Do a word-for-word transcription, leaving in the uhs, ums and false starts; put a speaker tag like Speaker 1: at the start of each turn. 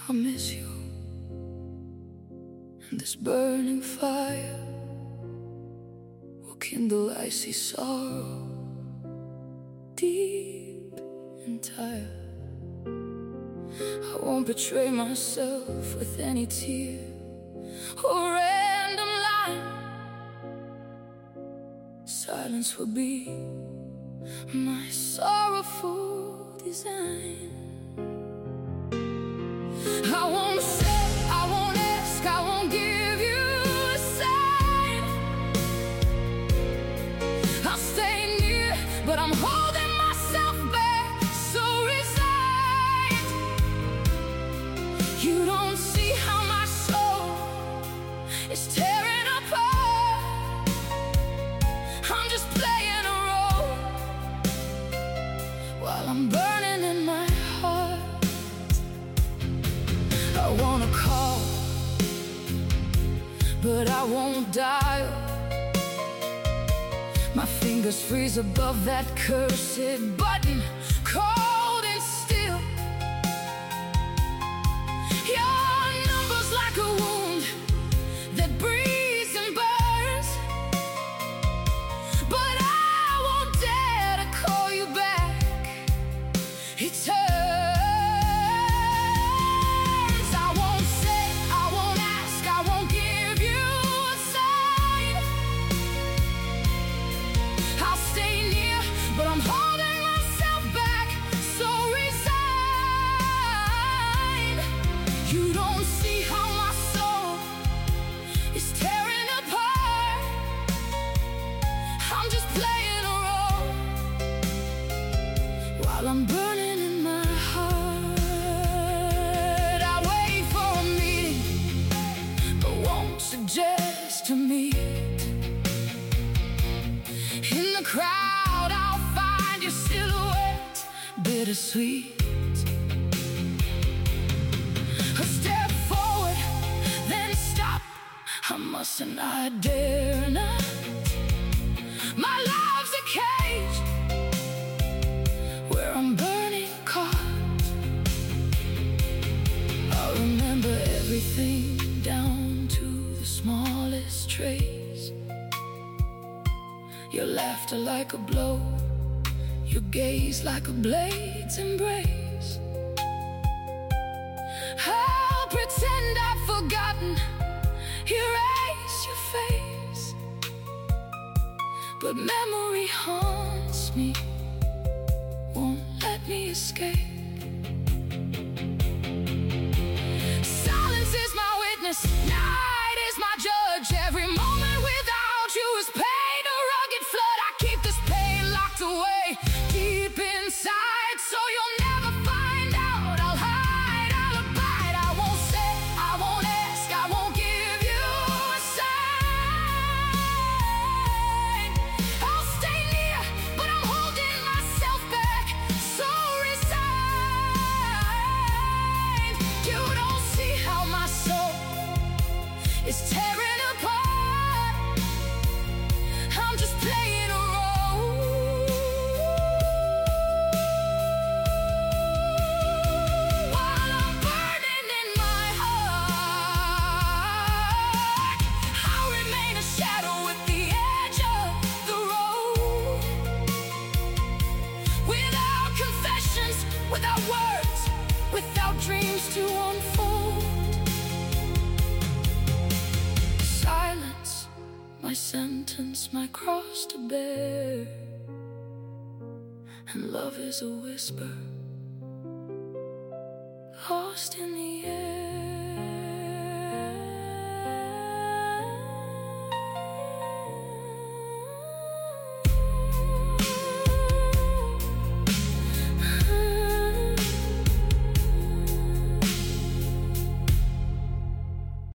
Speaker 1: I'll miss you, and this burning fire will kindle icy sorrow deep and tired. I won't betray myself with any tear or random line. Silence will be my sorrowful design. I won't say, I won't ask, I won't give you a sign. I'll stay near, but I'm holding myself back, so resigned. You don't see how my soul is tearing apart. I'm just playing a role while I'm burning in my heart. I wanna call, but I won't dial. My fingers freeze above that cursed button, cold and still. Your number's like a wound that breathes and burns, but I won't dare to call you back. It's her. You don't see how my soul is tearing apart. I'm just playing a role while I'm burning in my heart. I wait for a meeting, but won't suggest to meet. In the crowd I'll find your silhouette, bittersweet. I mustn't, I dare not. My life's a cage where I'm burning caught. I'll remember everything down to the smallest trace. Your laughter like a blow, your gaze like a blade's embrace. I'll pretend I've forgotten, erase your face, but memory haunts me, won't let me escape. Silence is my witness, night is my judge. Every moment without you is pain, a rugged flood. I keep this pain locked away deep inside, so you'll never find out. I'll hide, I'll abide. I won't say, I won't ask, I won't give you. It's tearing apart. I'm just playing a role while I'm burning in my heart. I'll remain a shadow at the edge of the road, without confessions, without words, without dreams to unfold. My sentence, my cross to bear, and love is a whisper lost in the air.